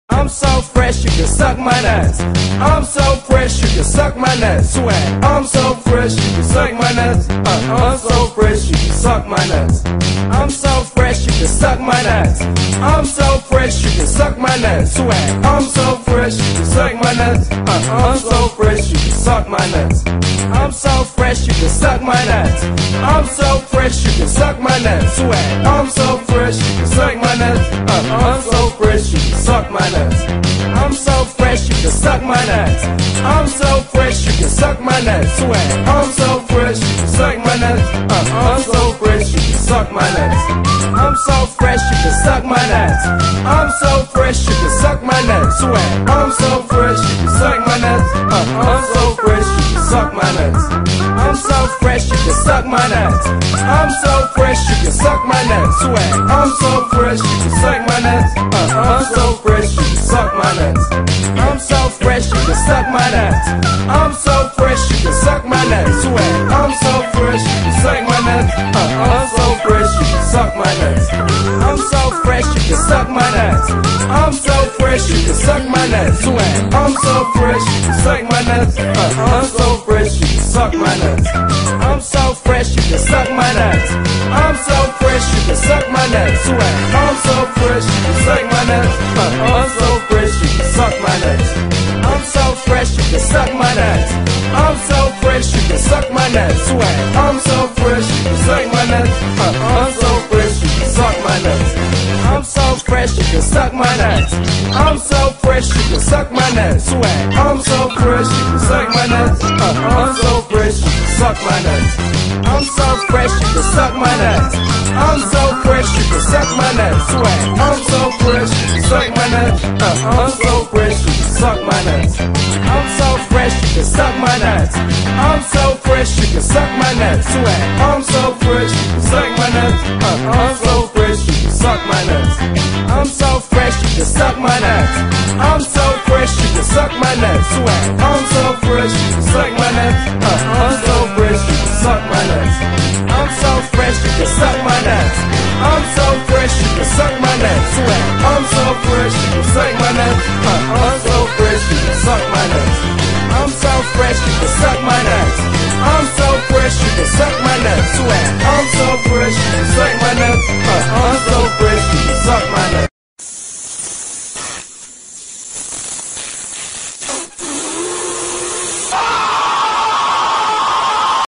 I'm so fresh, you can suck my nuts. I'm so fresh, you can suck my nuts. Swag. I'm so fresh, you can suck my nuts. I'm so fresh, you can suck my nuts. I'm so fresh, you can suck my nuts. I'm so fresh, you can suck my nuts. Swag. I'm so fresh, you can suck my nuts. I'm so fresh, you can suck my nuts. I'm so fresh, you can suck my nuts. I'm so fresh, you can suck my nuts. Swag. I'm so fresh, you can suck my nuts. I'm so fresh, you can suck my nuts. I'm so fresh, you can suck my nuts. I'm so fresh, you can suck my nuts. Swag. I'm so fresh, you can suck my nuts. I'm so fresh, you can suck my nuts. I'm so fresh, you can suck my nuts. I'm so fresh, you can suck my nuts. Swag. I'm so fresh, you can suck my nuts. I'm so fresh, you can suck my nuts. I'm so fresh, you can suck my nuts. I'm so fresh, you can suck my nuts. Swag. I'm so fresh, you can suck my nuts. I'm so fresh, you can suck my nuts. I'm so fresh, you can suck my nuts. I'm so fresh, you can suck my nuts. Swag. I'm so fresh, you can suck my nuts. I'm so fresh, you can suck my nuts. I'm so fresh, you can suck my nuts. I'm so fresh, you can suck my nuts. Swag. I'm so fresh, you can suck my nuts. I'm so fresh, you can suck my nuts. I'm so fresh, you can suck my nuts. I'm so fresh, you can suck my nuts. Swag. I'm so fresh, you can suck my nuts. I'm so fresh, you can suck my nuts. I'm so fresh, you can suck my nuts. I'm so fresh, you can suck my nuts. Swag. I'm so fresh, you can suck my nuts. I'm so fresh, you can suck my nuts. I'm so fresh, you can suck my nuts. I'm so fresh, you can suck my nuts. Swag. I'm so fresh, you can suck my nuts. I'm so fresh, you can suck my nuts. I'm so fresh, you can suck my nuts. I'm so fresh, you can suck my nuts. Swag. I'm so fresh, you can suck my nuts. I'm so fresh, you can suck my nuts. I'm so fresh, you can suck my nuts. I'm so fresh, you can suck my nuts. Swag. I'm so fresh, you can suck my nuts. I'm so fresh, you can suck my nuts. I'm so fresh, you can suck my nuts. I'm so fresh, you can suck my nuts. Swag. I'm so fresh, you can suck my nuts. I'm so fresh, you can suck my nuts. I'm so fresh, you can suck my nuts. I'm so fresh, you can suck my nuts. Swag. I'm so fresh, you can suck my nuts. I'm so fresh, you can suck my nuts. I'm so fresh, you can suck my nuts. I'm so fresh, you can suck my nuts. Swag.